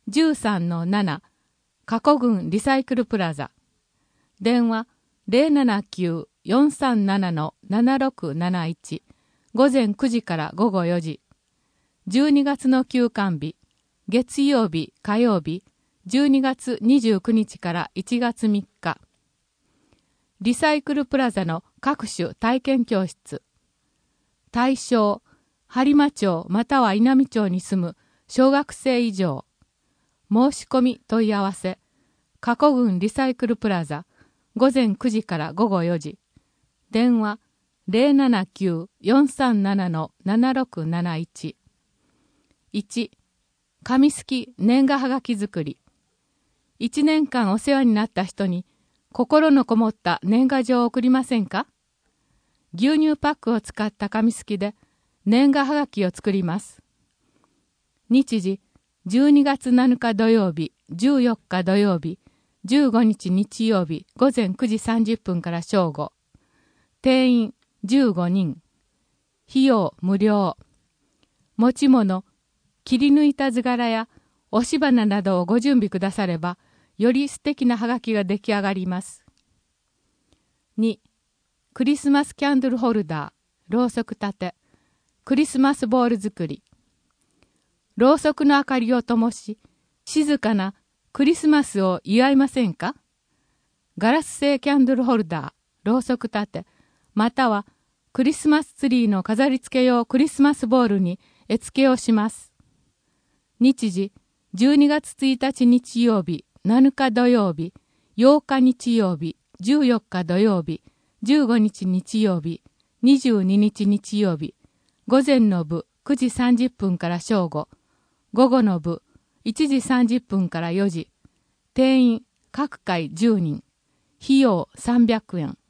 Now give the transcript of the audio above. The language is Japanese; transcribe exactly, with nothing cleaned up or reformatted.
じゅうさんのなな 過去郡リサイクルプラザ。電話 ゼロななきゅう よんさんなな ななろくなないち。午前くじから午後よじ。じゅうにがつの休館日、月曜日、火曜日、じゅうにがつにじゅうくにちからいちがつみっか。リサイクルプラザの各種体験教室。対象、播磨町または稲美町に住む小学生以上。申し込み問い合わせ。過去郡リサイクルプラザ、午前くじから午後よじ。電話ゼロななきゅう よんさんなな ななろくなないち。いち. 紙すき年賀はがき作り。いちねんかんお世話になった人に心のこもった年賀状を送りませんか？牛乳パックを使った紙すきで年賀はがきを作ります。日時じゅうにがつなのか土曜日、じゅうよっか土曜日、じゅうごにち日曜日午前くじさんじゅっぷんから正午。定員じゅうごにん。費用無料。持ち物、切り抜いた図柄や押し花などをご準備くだされば、より素敵なはがきが出来上がります。に. クリスマスキャンドルホルダー、ろうそく立て、クリスマスボール作り。ろうそくの明かりを灯し、静かなクリスマスを祝いませんか？ガラス製キャンドルホルダー、ろうそく立て、またはクリスマスツリーの飾り付け用クリスマスボールに絵付けをします。日時じゅうにがつついたち日曜日、なのか土曜日、ようか日曜日、じゅうよっか土曜日、じゅうごにち日曜日、にじゅうににち日曜日、午前の部くじさんじゅっぷんから正午、午後の部いちじさんじゅっぷんからよじ、定員各回じゅうにん、費用さんびゃくえん。